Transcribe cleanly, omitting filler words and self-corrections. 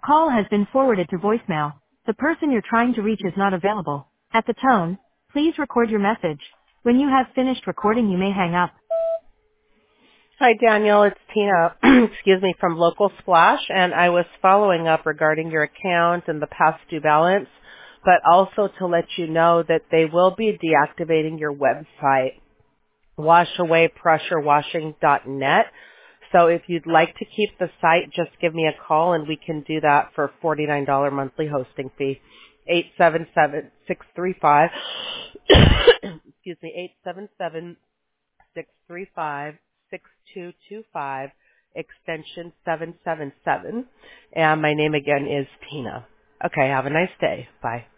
call has been forwarded to voicemail. The person you're trying to reach is not available. At the tone, please record your message. When you have finished recording, you may hang up. Hi, Daniel. It's Tina, excuse me, from Local Splash, and I was following up regarding your account and the past due balance, but also to let you know that they will be deactivating your website, washawaypressurewashing.net. So if you'd like to keep the site, just give me a call, and we can do that for $49 monthly hosting fee. 877-635, excuse me, 877-635-6225, extension 777. And my name again is Tina. Okay, have a nice day. Bye.